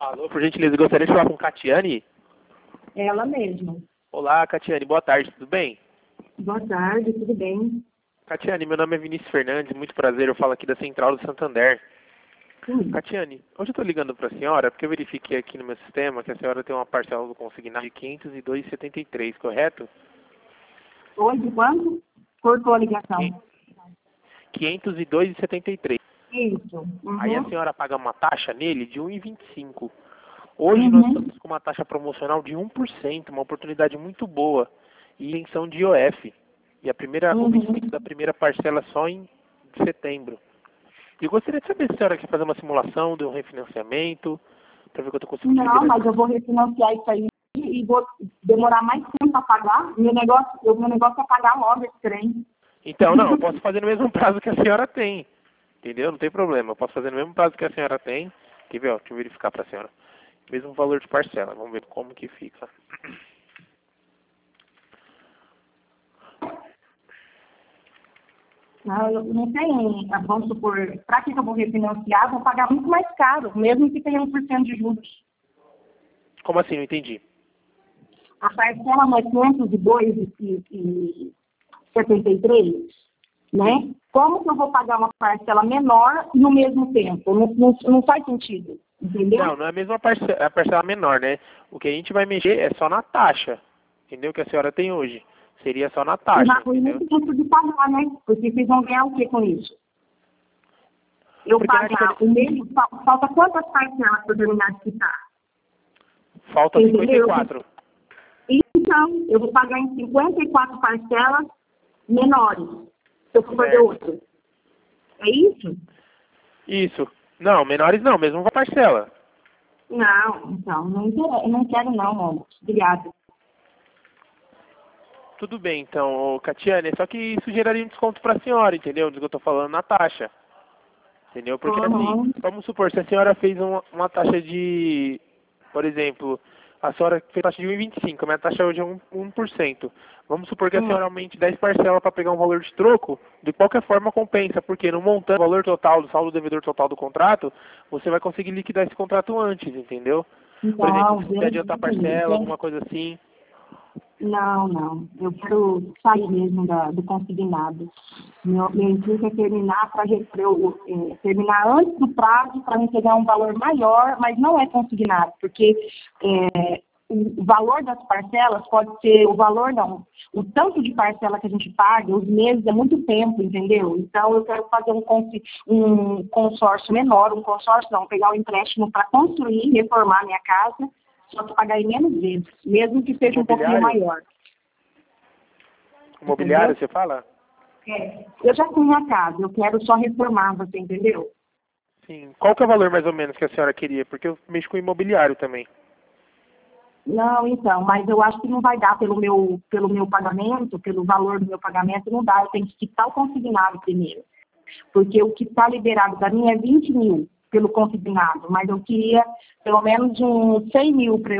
Alô, por gentileza, gostaria de falar com Catiane? Ela mesma. Olá, Catiane, boa tarde, tudo bem? Boa tarde, tudo bem? Catiane, meu nome é Vinícius Fernandes, muito prazer, eu falo aqui da Central do Santander. Sim. Catiane, hoje eu estou ligando para a senhora porque eu verifiquei aqui no meu sistema que a senhora tem uma parcela do consignado de 502,73, correto? Hoje, quanto? Cortou a ligação. 502,73. Isso. Aí a Uhum. senhora paga uma taxa nele de 1,25. Hoje nós estamos com uma taxa promocional de 1%, uma oportunidade muito boa. E isenção de IOF. E o vencimento da primeira parcela só em setembro. E eu gostaria de saber se a senhora quer fazer uma simulação de um refinanciamento, para ver quanto eu consigo te Não, liberar. mas eu vou refinanciar isso aí e vou demorar mais tempo a pagar. Meu negócio é pagar logo esse trem. Então, não, eu posso fazer no mesmo prazo que a senhora tem. Entendeu? Não tem problema. Eu posso fazer no mesmo prazo que a senhora tem. Quer ver, ó, deixa eu verificar para a senhora. Mesmo valor de parcela. Vamos ver como que fica. Não, eu não tenho, vamos supor, para que eu vou refinanciar, vou pagar muito mais caro, mesmo que tenha 1% de juros. Como assim? Não entendi. A parcela não é 502,73, né? Como que eu vou pagar uma parcela menor no mesmo tempo? Não faz sentido, entendeu? Não, não é a mesma parcela, a parcela menor, né? O que a gente vai mexer é só na taxa. Entendeu? Que a senhora tem hoje. Seria só na E taxa, vai por entendeu? muito tempo de pagar, né? Porque vocês vão ganhar o que com isso? Eu Porque pagar o mesmo, falta quantas parcelas para terminar de quitar? falta Entendeu? 54. Então, eu vou pagar em 54 parcelas menores, se eu for fazer Certo. outro. É isso? Isso. Não, menores não, mesmo uma parcela. Não, então, não quero não, amor. Obrigada. Tudo bem, então, ô, Catiane, só que isso geraria um desconto para a senhora, entendeu? Do que eu tô falando na taxa. Entendeu? Porque assim, vamos supor, se a senhora fez uma taxa de, por exemplo, a senhora fez taxa de 1,25, a minha taxa hoje é 1%. Vamos supor que a senhora aumente 10 parcelas para pegar um valor de troco, de qualquer forma compensa, porque no montante, o valor total do saldo devedor total do contrato, você vai conseguir liquidar esse contrato antes, entendeu? Por exemplo, se você adiantar a parcela, alguma coisa assim. Não. Eu quero sair mesmo do consignado. Meu intuito é terminar terminar antes do prazo para me pegar um valor maior, mas não é consignado, porque o valor das parcelas pode ser o valor, não. O tanto de parcela que a gente paga, os meses, é muito tempo, entendeu? Então, eu quero fazer um consórcio menor, pegar um empréstimo para construir, reformar minha casa, só que pagar em menos vezes, mesmo que seja um pouquinho maior. Imobiliário, Entendeu? você fala? Eu já tenho a casa, eu quero só reformar, você entendeu? Sim. Qual que é o valor mais ou menos que a senhora queria? Porque eu mexo com imobiliário também. Não, então, mas eu acho que não vai dar pelo meu pagamento, pelo valor do meu pagamento, não dá, eu tenho que quitar o consignado primeiro. Porque o que está liberado para mim é 20 mil pelo consignado, mas eu queria pelo menos uns 100 mil de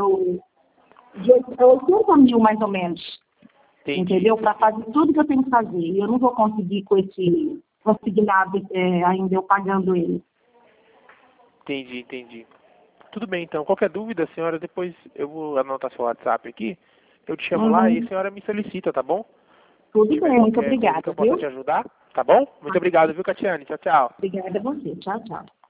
80 mil mais ou menos, Entendi. entendeu? Para fazer tudo que eu tenho que fazer. E eu não vou conseguir com esse consignado ainda eu pagando ele. Entendi. Tudo bem, então. Qualquer dúvida, senhora, depois eu vou anotar seu WhatsApp aqui. Eu te chamo lá e a senhora me solicita, tá bom? Tudo bem, muito Qualquer coisa obrigada, que eu possa viu? te ajudar, tá bom? Muito obrigado, viu, Catiane? Tchau, tchau. Obrigada a você. Tchau, tchau.